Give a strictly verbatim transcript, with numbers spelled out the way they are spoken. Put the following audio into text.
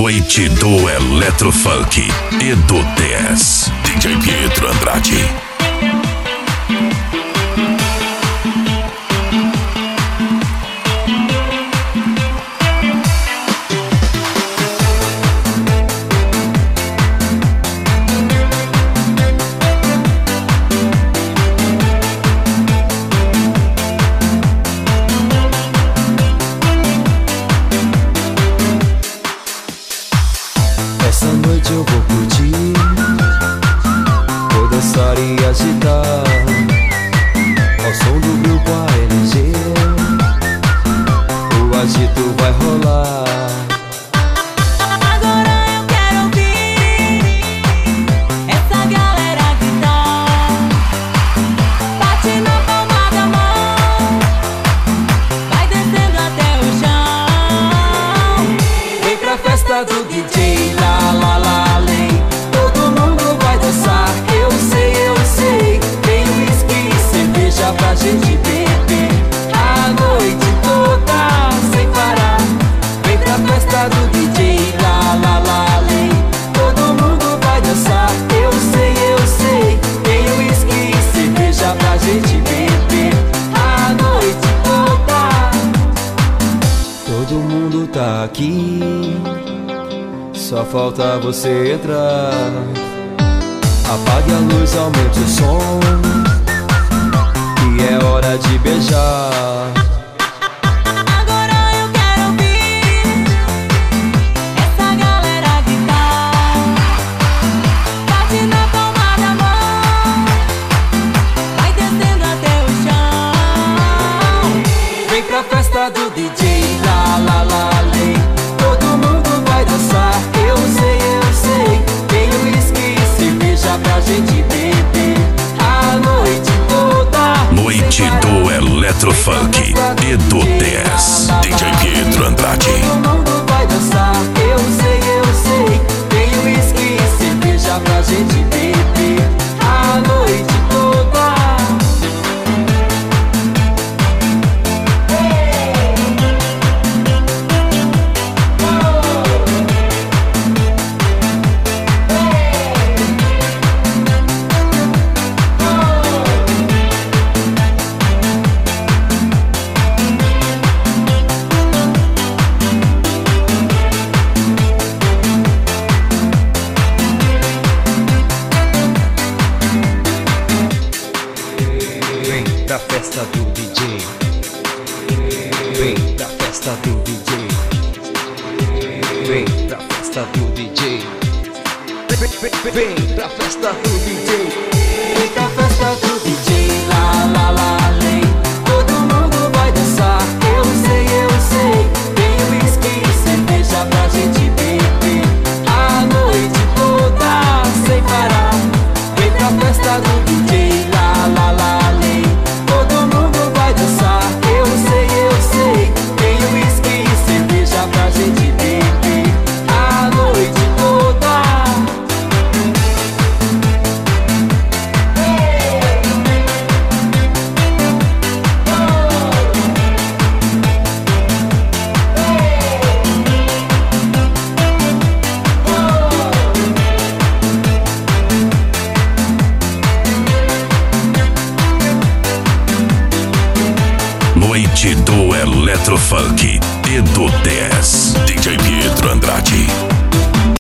Noite do Eletrofunk e do D S. D J Pietro Andrade. Essa noite eu vou curtir, vou dançar e agitar ao som do grupo A L G. O agito vai rolar. Agora eu quero ouvir essa galera gritar. Bate na palma da mão, vai descendo até o chão. Vem pra festa do D J, lá, lá, lá, além. Todo mundo vai dançar, eu sei, eu sei. Tem whisky e cerveja pra gente beber a noite toda sem parar. Vem pra festa do D J, lá, lá, lá, além. Todo mundo vai dançar, eu sei, eu sei. Tem whisky e cerveja pra gente beber a noite toda. Todo mundo tá aqui, só falta você entrar. Apague a luz, aumente o som, que é hora de beijar. Agora eu quero ouvir essa galera gritar. Bate na palma da mão, vai descendo até o chão. Vem pra festa do D J, lá, lá, lá, além. Todo mundo vai dançar, eu sei, eu sei. Tem whisky e cerveja pra gente beber a noite toda. Noite do Eletrofunk e do D S. D J Pietro Andrade. Todo mundo vai dançar, eu sei, eu sei. Tem whisky e cerveja pra gente beber a noite toda. Vem pra festa do D J, vem pra festa do D J, vem pra festa do D J, vem, vem, vem pra festa do D J, vem pra festa do D J, lá, lá, lá, além. Todo mundo vai dançar, eu sei, eu sei. Tem whisky e cerveja pra gente beber a noite toda sem parar. Vem pra festa do D J, lá, lá, lá, além. Todo mundo vai dançar, eu sei, eu sei. Tem whisky e cerveja pra gente beber a noite toda. Noite do Eletrofunk e do D S. D J Pietro Andrade.